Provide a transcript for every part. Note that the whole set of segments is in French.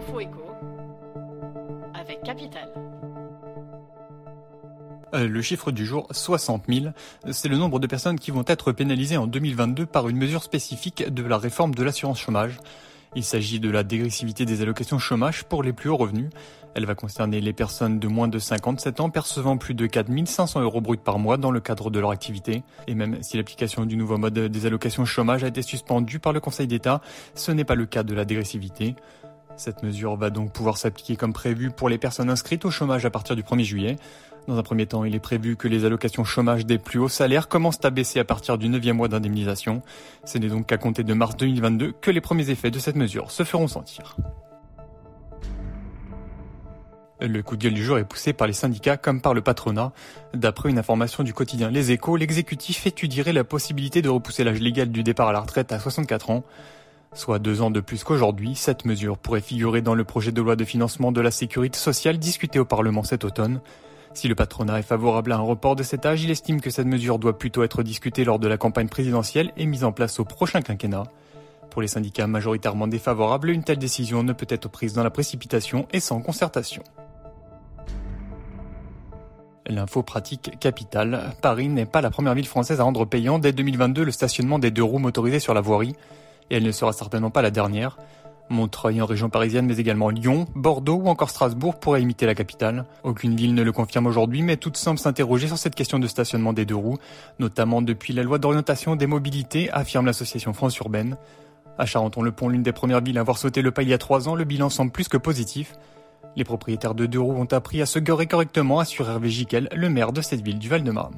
L'info écho avec Capital. Le chiffre du jour, 60 000, c'est le nombre de personnes qui vont être pénalisées en 2022 par une mesure spécifique de la réforme de l'assurance chômage. Il s'agit de la dégressivité des allocations chômage pour les plus hauts revenus. Elle va concerner les personnes de moins de 57 ans percevant plus de 4 500 € bruts par mois dans le cadre de leur activité. Et même si l'application du nouveau mode des allocations chômage a été suspendue par le Conseil d'État, ce n'est pas le cas de la dégressivité. Cette mesure va donc pouvoir s'appliquer comme prévu pour les personnes inscrites au chômage à partir du 1er juillet. Dans un premier temps, il est prévu que les allocations chômage des plus hauts salaires commencent à baisser à partir du 9e mois d'indemnisation. Ce n'est donc qu'à compter de mars 2022 que les premiers effets de cette mesure se feront sentir. Le coup de gueule du jour est poussé par les syndicats comme par le patronat. D'après une information du quotidien Les Échos, l'exécutif étudierait la possibilité de repousser l'âge légal du départ à la retraite à 64 ans. Soit 2 ans de plus qu'aujourd'hui, cette mesure pourrait figurer dans le projet de loi de financement de la sécurité sociale discuté au Parlement cet automne. Si le patronat est favorable à un report de cet âge, il estime que cette mesure doit plutôt être discutée lors de la campagne présidentielle et mise en place au prochain quinquennat. Pour les syndicats majoritairement défavorables, une telle décision ne peut être prise dans la précipitation et sans concertation. L'info pratique Capital. Paris n'est pas la première ville française à rendre payant dès 2022 le stationnement des 2 roues motorisées sur la voirie. Et elle ne sera certainement pas la dernière. Montreuil en région parisienne, mais également Lyon, Bordeaux ou encore Strasbourg pourraient imiter la capitale. Aucune ville ne le confirme aujourd'hui, mais toutes semblent s'interroger sur cette question de stationnement des 2 roues, notamment depuis la loi d'orientation des mobilités, affirme l'association France Urbaine. À Charenton-le-Pont, l'une des premières villes à avoir sauté le pas il y a 3 ans, le bilan semble plus que positif. Les propriétaires de 2 roues ont appris à se garer correctement, assure Hervé Giquel, le maire de cette ville du Val-de-Marne.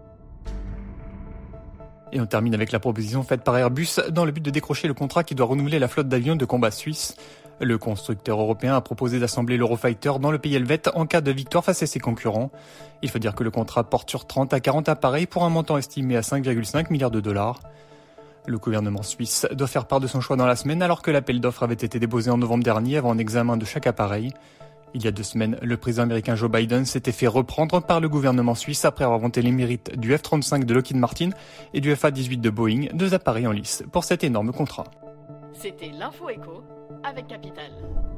Et on termine avec la proposition faite par Airbus dans le but de décrocher le contrat qui doit renouveler la flotte d'avions de combat suisse. Le constructeur européen a proposé d'assembler l'Eurofighter dans le pays helvète en cas de victoire face à ses concurrents. Il faut dire que le contrat porte sur 30 à 40 appareils pour un montant estimé à 5,5 milliards de dollars. Le gouvernement suisse doit faire part de son choix dans la semaine alors que l'appel d'offres avait été déposé en novembre dernier avant un examen de chaque appareil. Il y a 2 semaines, le président américain Joe Biden s'était fait reprendre par le gouvernement suisse après avoir vanté les mérites du F-35 de Lockheed Martin et du FA-18 de Boeing, 2 appareils en lice pour cet énorme contrat. C'était l'Info écho avec Capital.